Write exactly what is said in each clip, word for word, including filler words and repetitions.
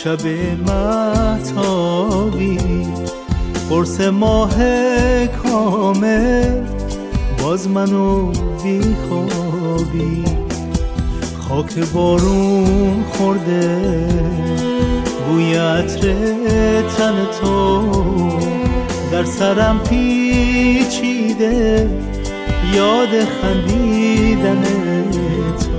شب مهتابی قرص ماه کامل باز منو بی خوابی خاک بارون خورده بوی عطر تن تو در سرم پیچیده یاد خندیدن تو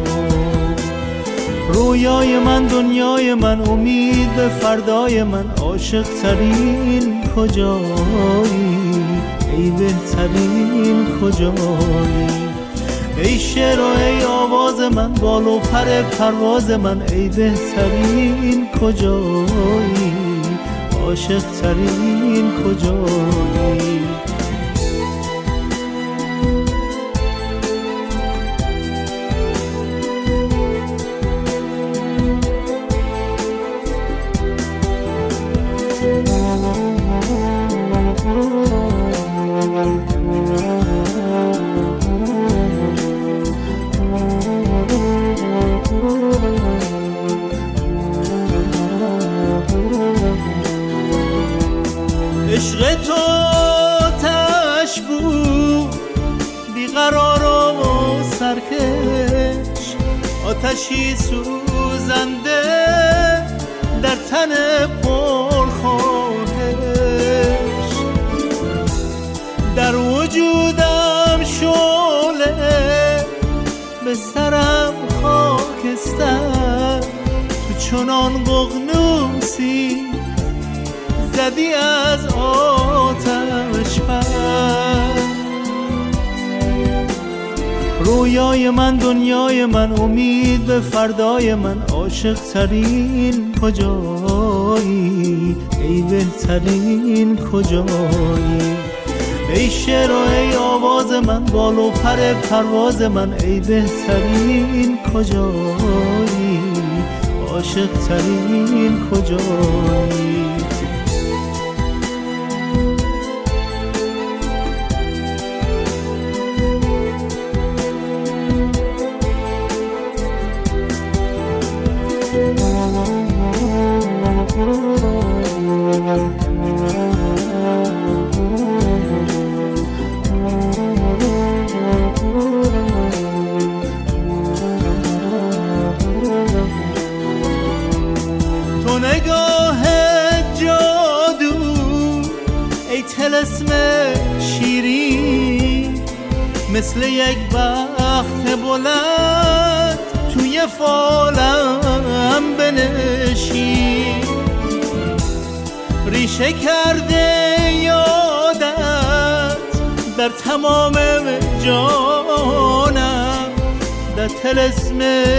رویای من دنیای من امید به فردای من عاشق ترین کجایی ای بهترین کجایی ای شعر و ای آواز من بال و پر پرواز من ای بهترین کجایی عاشق ترین کجایی عشق تو آتش بود بیقرار و سرکش آتشی سوزنده در تن پرخواهش در وجودم شعله به سرم خاکستر تو چنان ققنوسی زدی از آتش پر رویای من دنیای من امید به فردای من عاشق ترین کجایی ای بهترین کجایی ای شعر و ای آواز من بال و پر پرواز من ای بهترین کجایی عاشق ترین کجایی تو نگاه جادو ای طلسم شیرین مثل یک بخت بلند توی فالم بنشین ریشه کرده یادت در تمام جانم در طلسم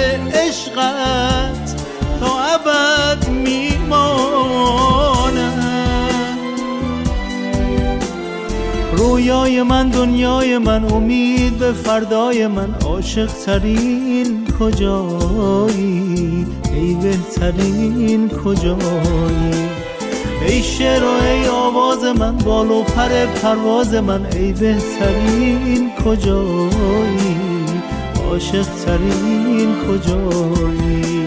عشقت تا ابد میمانم رویای من دنیای من امید به فردای من عاشق ترین کجایی ای بهترین کجایی ای شعر و ای آواز من بال و پر پرواز من ای بهترین کجایی عاشق ترین کجایی